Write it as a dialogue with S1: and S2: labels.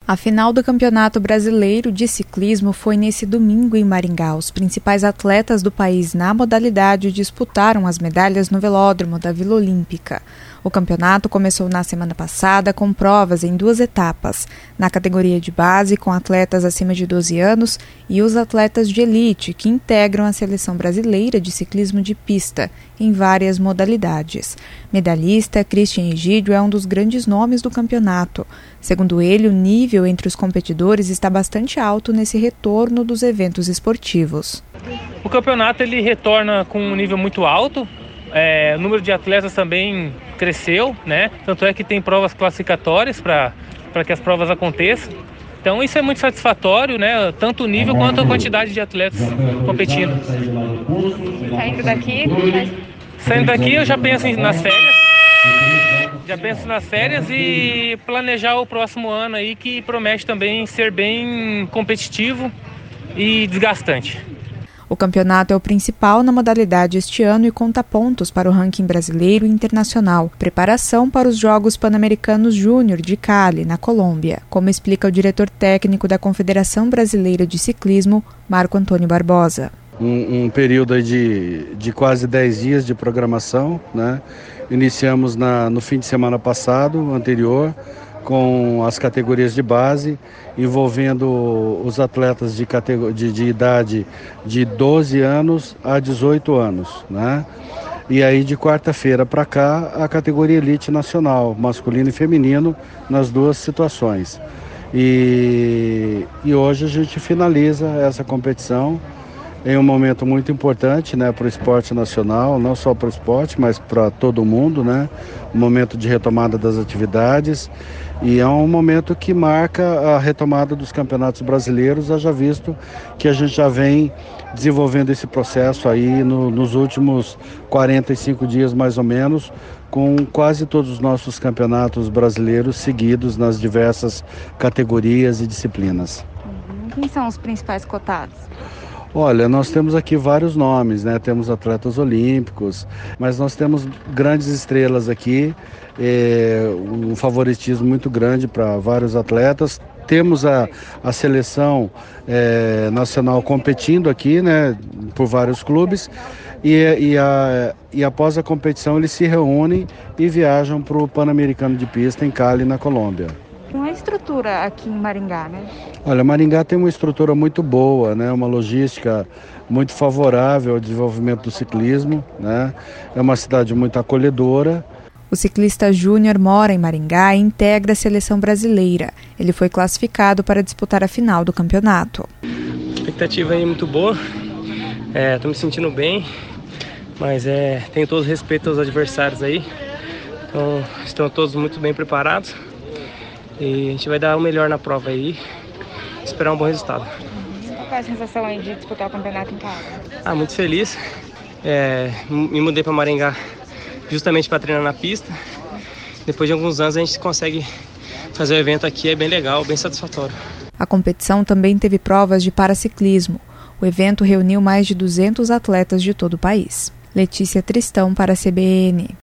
S1: A final do Campeonato Brasileiro de Ciclismo foi nesse domingo em Maringá. Os principais atletas do país na modalidade disputaram as medalhas no velódromo da Vila Olímpica. O campeonato começou na semana passada com provas em 2 etapas, na categoria de base com atletas acima de 12 anos e os atletas de elite, que integram a seleção brasileira de ciclismo de pista, em várias modalidades. Medalhista Christian Egídio é um dos grandes nomes do campeonato. Segundo ele, o nível entre os competidores está bastante alto nesse retorno dos eventos esportivos.
S2: O campeonato ele retorna com um nível muito alto. O número de atletas também cresceu, né? Tanto é que tem provas classificatórias para que as provas aconteçam. Então isso é muito satisfatório, né? Tanto o nível quanto a quantidade de atletas competindo. Saindo daqui eu já penso nas férias. Já penso nas férias e planejar o próximo ano aí, que promete também ser bem competitivo e desgastante.
S1: O campeonato é o principal na modalidade este ano e conta pontos para o ranking brasileiro e internacional. Preparação para os Jogos Pan-Americanos Júnior de Cali, na Colômbia, como explica o diretor técnico da Confederação Brasileira de Ciclismo, Marco Antônio Barbosa.
S3: Um período de quase 10 dias de programação, né? Iniciamos no fim de semana passado, anterior, com as categorias de base, envolvendo os atletas de idade de 12 anos a 18 anos, né? E aí de quarta-feira para cá, a categoria elite nacional, masculino e feminino, nas 2 situações. E hoje a gente finaliza essa competição em um momento muito importante, né, para o esporte nacional, não só para o esporte, mas para todo mundo, né? Um momento de retomada das atividades e é um momento que marca a retomada dos campeonatos brasileiros, haja visto que a gente já vem desenvolvendo esse processo aí nos últimos 45 dias mais ou menos, com quase todos os nossos campeonatos brasileiros seguidos nas diversas categorias e disciplinas.
S4: Quem são os principais cotados?
S3: Olha, nós temos aqui vários nomes, né? Temos atletas olímpicos, mas nós temos grandes estrelas aqui, um favoritismo muito grande para vários atletas. Temos a seleção nacional competindo aqui, né? Por vários clubes e após a competição eles se reúnem e viajam para o Pan-Americano de Pista em Cali, na Colômbia.
S4: Com a estrutura aqui em Maringá, né?
S3: Olha, Maringá tem uma estrutura muito boa, né? Uma logística muito favorável ao desenvolvimento do ciclismo, né? É uma cidade muito acolhedora.
S1: O ciclista Júnior mora em Maringá e integra a seleção brasileira. Ele foi classificado para disputar a final do campeonato.
S5: A expectativa aí é muito boa, estou me sentindo bem, mas tenho todo o respeito aos adversários aí, então estão todos muito bem preparados. E a gente vai dar o melhor na prova aí, esperar um bom resultado.
S4: Qual é a sensação aí de disputar o campeonato em casa?
S5: Muito feliz. Me mudei para Maringá justamente para treinar na pista. Depois de alguns anos a gente consegue fazer o evento aqui, é bem legal, bem satisfatório.
S1: A competição também teve provas de paraciclismo. O evento reuniu mais de 200 atletas de todo o país. Letícia Tristão para a CBN.